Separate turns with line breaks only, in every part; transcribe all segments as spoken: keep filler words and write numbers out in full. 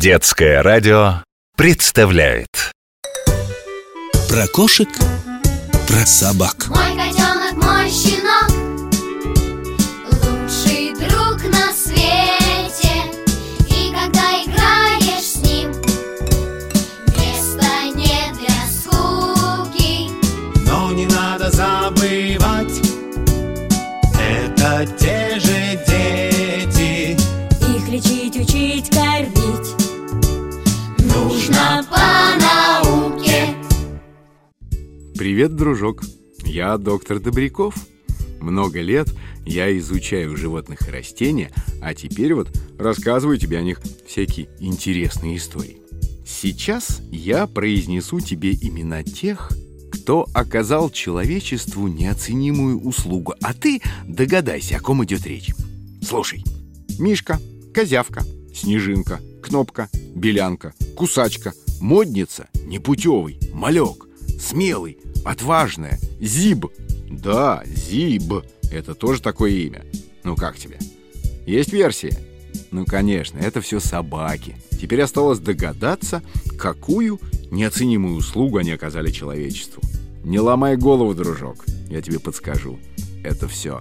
Детское радио представляет
про кошек, про собак.
Мой котенок, мой щенок, лучший друг на свете. И когда играешь с ним, места нет для скуки.
Но не надо забывать, это те же дети.
Их лечить, учить, кормить
нужно по науке.
Привет, дружок! Я доктор Добряков. Много лет я изучаю животных и растения, а теперь вот рассказываю тебе о них всякие интересные истории. Сейчас я произнесу тебе имена тех, кто оказал человечеству неоценимую услугу, а ты догадайся, о ком идет речь. Слушай: Мишка, Козявка, Снежинка, Кнопка, Белянка, Кусачка, Модница, Непутевый, Малек, Смелый, Отважная, Зиб. Да, Зиб, это тоже такое имя. Ну как тебе? Есть версия? Ну конечно, это все собаки. Теперь осталось догадаться, какую неоценимую услугу они оказали человечеству. Не ломай голову, дружок, я тебе подскажу. Это все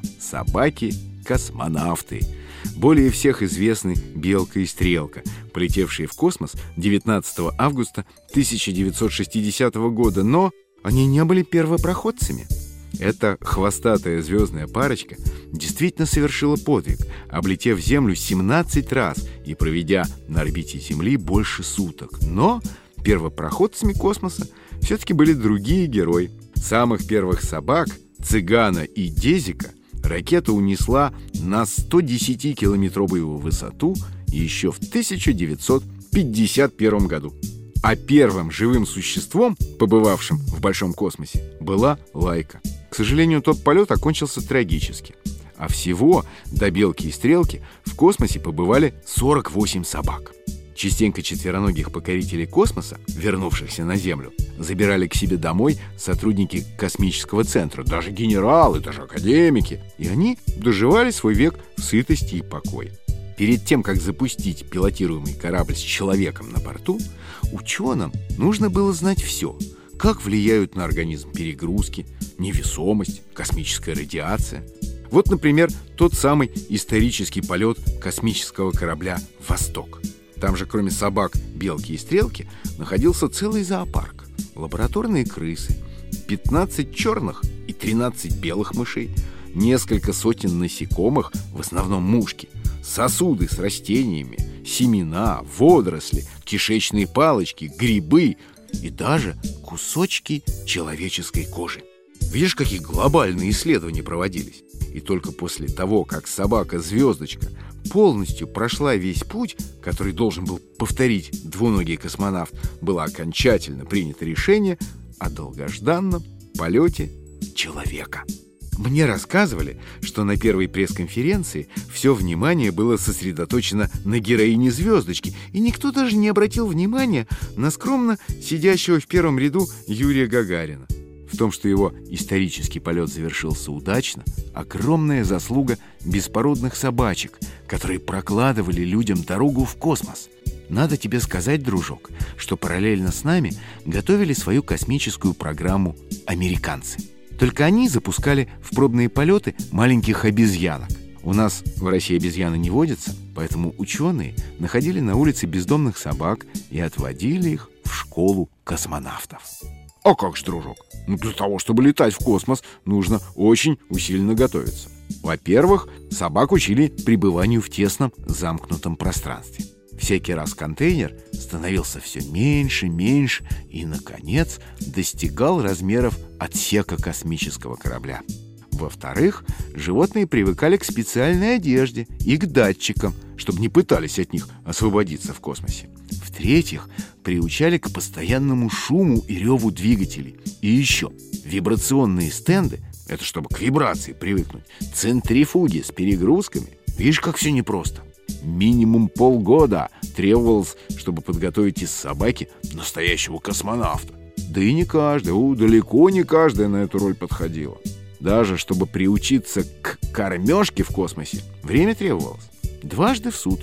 собаки-космонавты. Более всех известны Белка и Стрелка, полетевшие в космос девятнадцатого августа тысяча девятьсот шестидесятого года, но они не были первопроходцами. Эта хвостатая звездная парочка действительно совершила подвиг, облетев Землю семнадцать раз и проведя на орбите Земли больше суток. Но первопроходцами космоса все-таки были другие герои. Самых первых собак, Цыгана и Дезика, ракета унесла на сто десятикилометровую высоту еще в тысяча девятьсот пятьдесят первом году. А первым живым существом, побывавшим в большом космосе, была Лайка. К сожалению, тот полет окончился трагически. А всего до Белки и Стрелки в космосе побывали сорок восемь собак. Частенько четвероногих покорителей космоса, вернувшихся на Землю, забирали к себе домой сотрудники космического центра, даже генералы, даже академики. И они доживали свой век в сытости и покое. Перед тем, как запустить пилотируемый корабль с человеком на борту, ученым нужно было знать все. Как влияют на организм перегрузки, невесомость, космическая радиация. Вот, например, тот самый исторический полет космического корабля «Восток». Там же, кроме собак, Белки и Стрелки, находился целый зоопарк. Лабораторные крысы, пятнадцать черных и тринадцать белых мышей, несколько сотен насекомых, в основном мушки, сосуды с растениями, семена, водоросли, кишечные палочки, грибы и даже кусочки человеческой кожи. Видишь, какие глобальные исследования проводились? И только после того, как собака-звездочка полностью прошла весь путь, который должен был повторить двуногий космонавт, было окончательно принято решение о долгожданном полете человека. Мне рассказывали, что на первой пресс-конференции все внимание было сосредоточено на героине звездочки, и никто даже не обратил внимания на скромно сидящего в первом ряду Юрия Гагарина. В том, что его исторический полет завершился удачно, огромная заслуга беспородных собачек, которые прокладывали людям дорогу в космос. Надо тебе сказать, дружок, что параллельно с нами готовили свою космическую программу американцы. Только они запускали в пробные полеты маленьких обезьянок. У нас в России обезьяны не водятся, поэтому ученые находили на улице бездомных собак и отводили их в школу космонавтов. А как же, дружок? Ну, для того, чтобы летать в космос, нужно очень усиленно готовиться. Во-первых, собак учили пребыванию в тесном замкнутом пространстве. Всякий раз контейнер становился все меньше, меньше и, наконец, достигал размеров отсека космического корабля. Во-вторых, животные привыкали к специальной одежде и к датчикам, чтобы не пытались от них освободиться в космосе. В-третьих, приучали к постоянному шуму и реву двигателей. И еще вибрационные стенды, это чтобы к вибрации привыкнуть, центрифуги с перегрузками. Видишь, как все непросто. Минимум полгода требовалось, чтобы подготовить из собаки настоящего космонавта. Да и не каждая, о, далеко не каждая на эту роль подходила. Даже чтобы приучиться к кормежке в космосе, время требовалось. Дважды в сутки.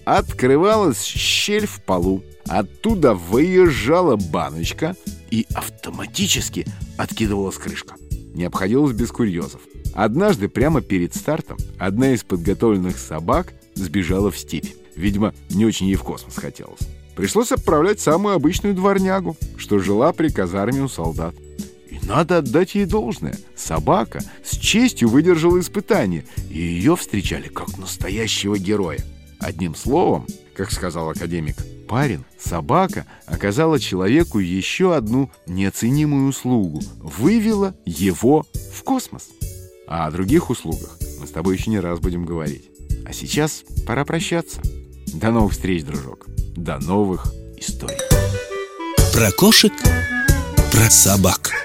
открывалась щель в полу, оттуда выезжала баночка и автоматически откидывалась крышка. Не обходилось без курьезов. Однажды прямо перед стартом одна из подготовленных собак сбежала в степь. Видимо, не очень ей в космос хотелось. Пришлось отправлять самую обычную дворнягу, что жила при казарме у солдат. И надо отдать ей должное. Собака с честью выдержала испытание, и ее встречали как настоящего героя. Одним словом, как сказал академик Парин, собака оказала человеку еще одну неоценимую услугу – вывела его в космос. А о других услугах мы с тобой еще не раз будем говорить. А сейчас пора прощаться. До новых встреч, дружок. До новых историй.
Про кошек, про собак.